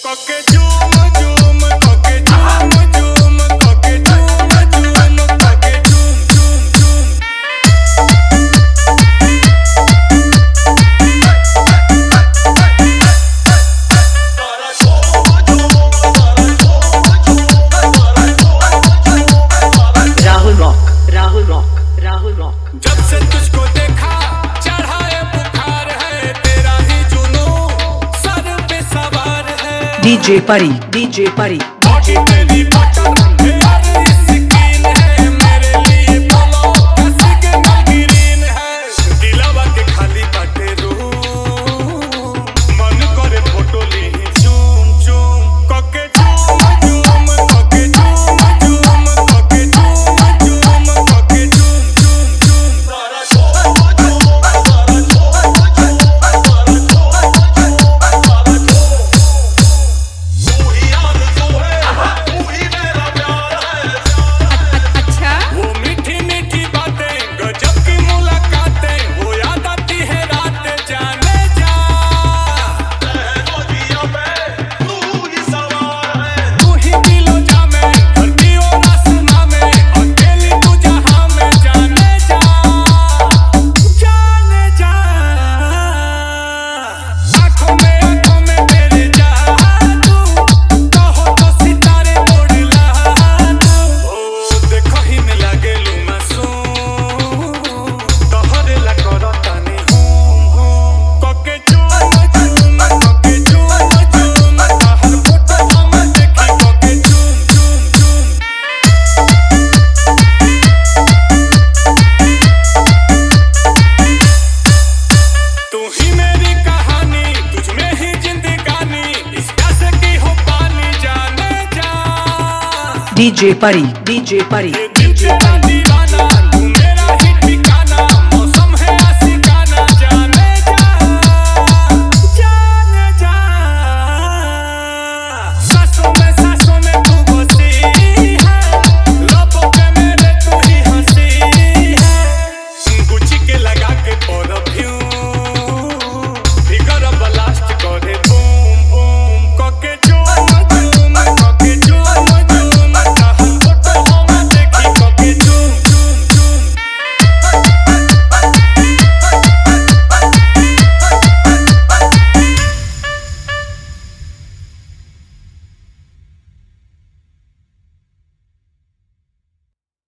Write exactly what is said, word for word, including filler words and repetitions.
Coque zoom zoom, coque zoom zoom, coque zoom zoom, coque zoom zoom zoom. Rahul Rock, Rahul Rock, Rahul Rock. जब से तुझको देखा चढ़ा है बुखार है तेरा ही जुनून सर पे सवार है। D J Pari, D J Pari. Body तेरी बटर मेरी स्किन है मेरे लिए बोलो कैसी के नगरीन है। दिलवा के खाली बाटे रूम मन करे फोटो ली झूम झूम कोके झूम झूम कोके झूम झूम कोके झूम झूम कोके झूम झूम झूम सारा झूम झूम सारा झूम झूम सारा झूम तू ही आरज़ू है तू ही मेरा प्यार है। अच्छा वो मीठी मीठी बातें गजब की मुलाकातें वो याद आती है रात जाने जा। लहरों जिया पे तू ही सवार है तू ही दिलो जा में धरती और आसमां में अकेली तू जहां में जाने जा जाने जा। आंखों में आंखों में तेरे जादू कहो तो सितारे तोड़ ला तू। ओ देखो ही में लागे लू मासूम तोहरे ला करो तानी हूम हूम कोके झूम झूम कोके झूम झूम बाहर फोटो हम देखी कोके झूम झूम झूम। तू ही मेरी कहानी तुझ में ही जिंदगानी इस प्यासे की हो पानी जाने जा। D J Pari, D J Pari. ये दिल तेरा दीवाना